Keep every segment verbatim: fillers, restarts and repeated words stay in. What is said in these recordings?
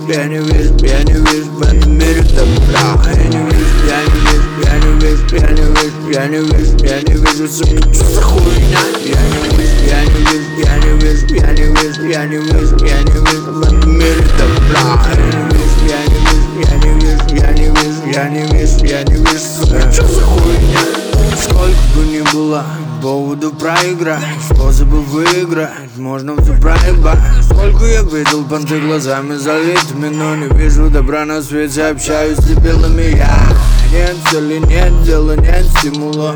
я не вижу, я не вижу в этом мире добра. Я не вижу, я не вижу, я не вижу, я не вижу, я не вижу, я не вижу, сука, что за хуйня? Я не вижу, я не вижу, я не вижу, я не вижу, я не вижу, я не вижу в этом мире добра. Я не вижу, я не вижу, я не вижу, я не вижу, я не вижу, я не вижу, сука, что за хуйня? Сколько бы ни было поводу проиграть, способы выиграть, можно все проебать. Сколько я видел понты глазами залитыми, но не вижу добра на свете, общаюсь с дебилами я. Нет цели, нет дела, нет стимула.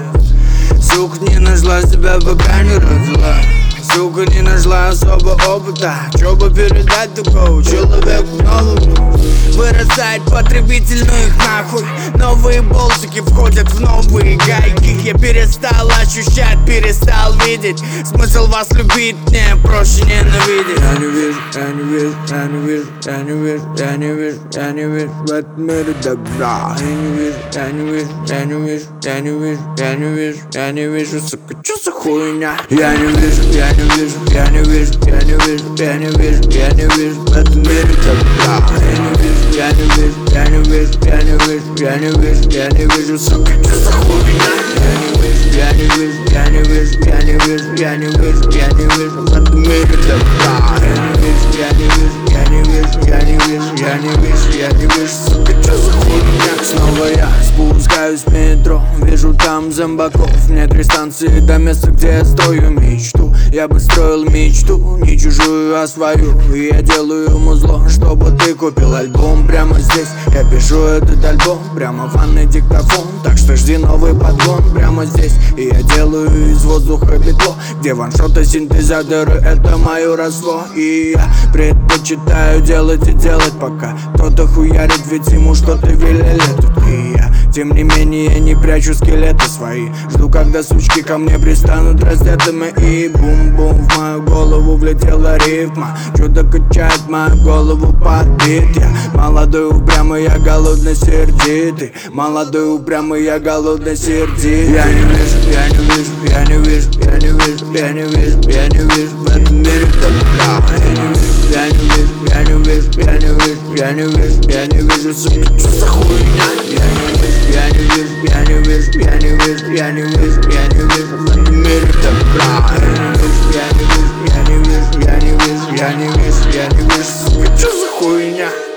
Сука не нашла себя, пока не родила. Сука не нашла особо опыта, чтобы передать такого человеку новому. Вырастает потребитель, ну их нахуй. Новые болтики входят в новые гайки. Я перестал ощущать, перестал видеть. Смысл вас любить, мне проще ненавидеть. Я не вижу, я не вижу, я не вижу, я не вижу, я не вижу, я не вижу в этом мире добра. Я не вижу, я не вижу, я не вижу, я не вижу, я не вижу, я не вижу, сука, что за хуйня? Я не вижу, я не вижу, я не вижу, я не вижу, я не вижу, я не вижу в этом мире добра. Я не вижу, я не вижу, я не вижу, я не вижу, я не вижу, я не вижу, сука, что за хуйня? Я не вижу, я не вижу, я не вижу, я не вижу, я не вижу, я не вижу в этом мире добра. Я не вижу, я не вижу, я не вижу, я не вижу, я не вижу, я не вижу, сука, что за хуйня? Снова я спускаюсь в метро, вижу там зомбаков. Мне три станции до места, где я строю мечту. Я бы строил мечту, не чужую, а свою. И я делаю ему зло, чтобы ты купил альбом прямо здесь. Я пишу этот альбом прямо в ванной диктофон. Так что жди новый подгон прямо здесь. И я делаю из воздуха бетло, где ваншоты, синтезаторы, это мое росло. И я предпочитаю делать и делать, пока кто-то хуярит, ведь ему что-то велели тут. И я, тем не менее, не прячу скелеты свои. Жду, когда сучки ко мне пристанут раздетыми. И бум-бум, в мою голову влетела рифма. Чудо качает мою голову под бит. Я молодой, упрямый, я голодный, сердитый. Молодой, упрямый, я голодный, сердитый. Я не вижу, я не вижу, я не вижу, я не вижу, я не вижу, я не вижу в этом мире добра. Я не вижу, я не вижу, я не вижу, я не вижу, я не вижу, я не вижу, сука, что за хуйня? Я не вижу, я не вижу, я не вижу, я не вижу, я не вижу, я не вижу в этом мире добра. Я не вижу, я не вижу, я не вижу, я не вижу, я не вижу, я не вижу, сука, что за хуйня?